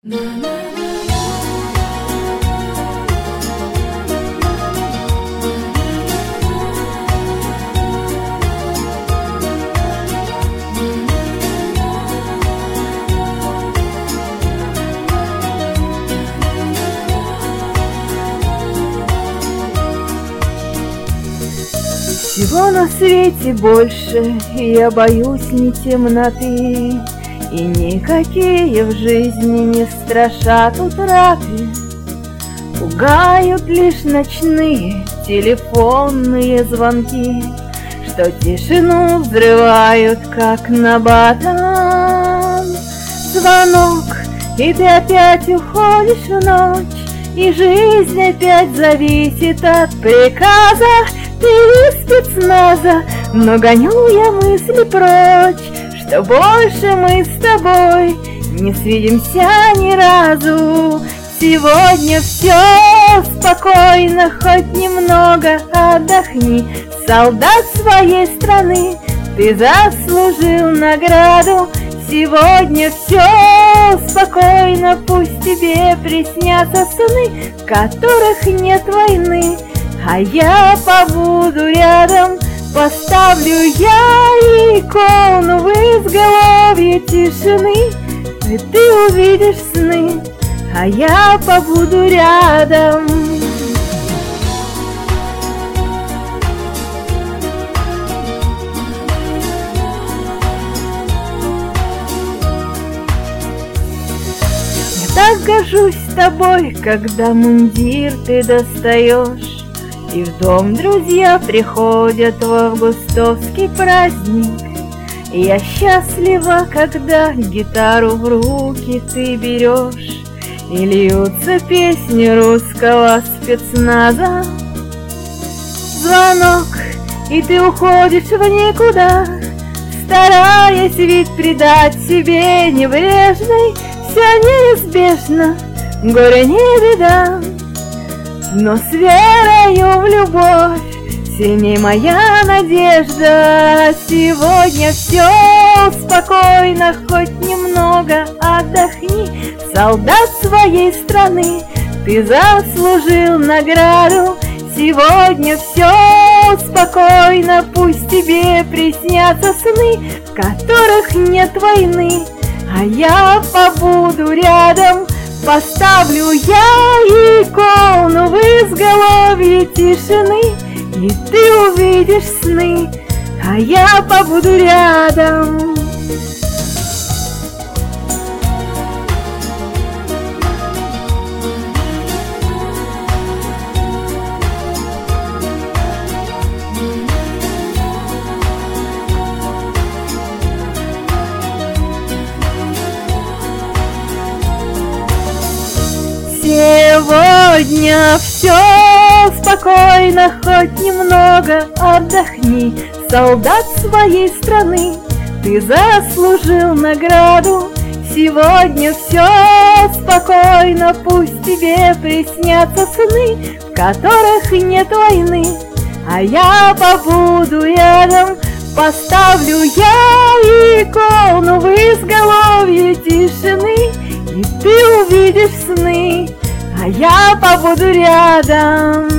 Всего на свете больше, я боюсь не темноты, и никакие в жизни не страшат утраты. Пугают лишь ночные телефонные звонки, что тишину взрывают, как набатом. Звонок, и ты опять уходишь в ночь, и жизнь опять зависит от приказа. Ты из спецназа, но гоню я мысли прочь, что больше мы с тобой не свидимся ни разу. Сегодня все спокойно, хоть немного отдохни. Солдат своей страны, ты заслужил награду. Сегодня все спокойно, пусть тебе приснятся сны, в которых нет войны. А я побуду рядом, поставлю я икону в изголовье тишины, и ты увидишь сны, а я побуду рядом. Я так горжусь тобой, когда мундир ты достаешь, и в дом друзья приходят в августовский праздник. И я счастлива, когда гитару в руки ты берешь, и льются песни русского спецназа. Звонок, и ты уходишь в никуда, стараясь ведь придать себе небрежной. Все неизбежно, горе не беда, но с верою в любовь сильней моя надежда. Сегодня все спокойно, хоть немного отдохни. Солдат своей страны, ты заслужил награду. Сегодня все спокойно, пусть тебе приснятся сны, в которых нет войны. А я побуду рядом, поставлю я икону в изголовье тишины, и ты увидишь сны, а я побуду рядом. Сегодня все спокойно, хоть немного отдохни. Солдат своей страны, ты заслужил награду. Сегодня все спокойно, пусть тебе приснятся сны, в которых нет войны. А я побуду рядом, поставлю я икону в изголовье тишины, и ты увидишь сны, а я побуду рядом.